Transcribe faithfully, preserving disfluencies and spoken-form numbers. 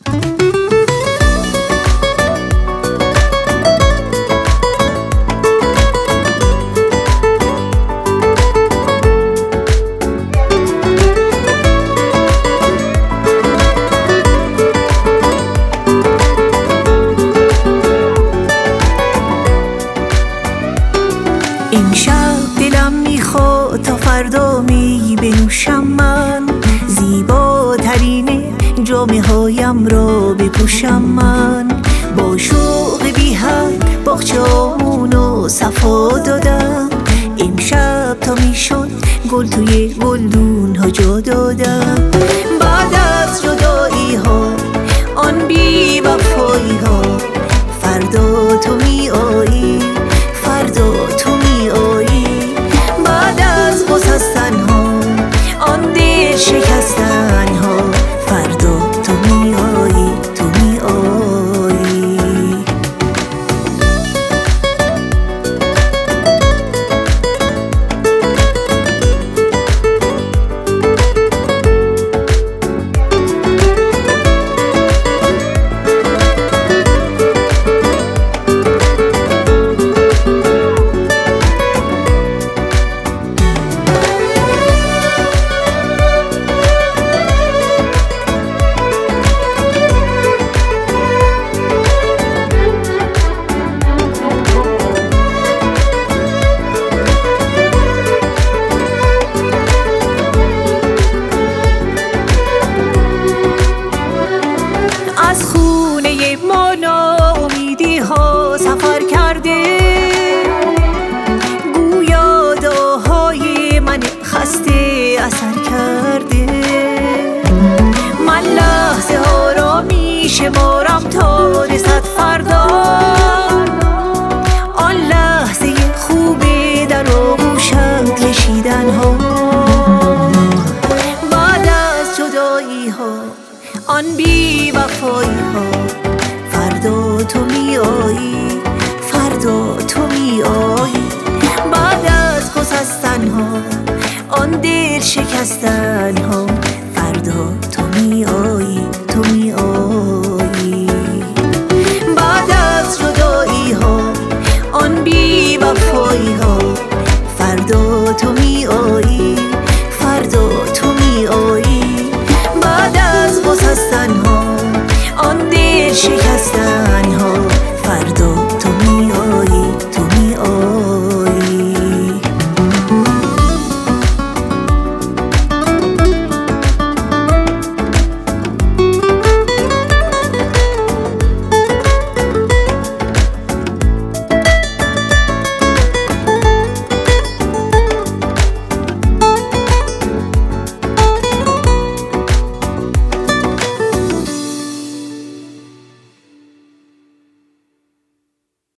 این شب دلم میخواد تا فردا می بنوشم من، زیباترین جامه هایم را بپوشم من. با شوق بی حد باغچه‌امونو صفا دادم، امشب تا میشد گل توی گلدون ها جا دادم. بعد از جدایی ها آن بی وفایی ها، فردا تو می آیی، فردا تو می آیی. بعد از گسستن ها آن دل شکستن ها، فردا تو می آیی، تو می آیی. از خونه ما ناامیدی ها سفر کرده، گویا دعاهای من خسته اثر کرده. من لحظه ها را می شمارم تا رسد فردا، آن لحظه خوبه در آغوشم کشیدن ها. بعد از جدایی ها آن بی وفایی ها، فردا تو می آیی، فردا تو می آیی. بعد از گسستن ها آن دل شکستن ها، فردا تو می آیی، تو می آیی. بعد از جدایی ها آن بی وفایی ها، فردا تو می آیی، فردا تو می آیی. بعد از گسستن ها آن دل شکستن ها، فردا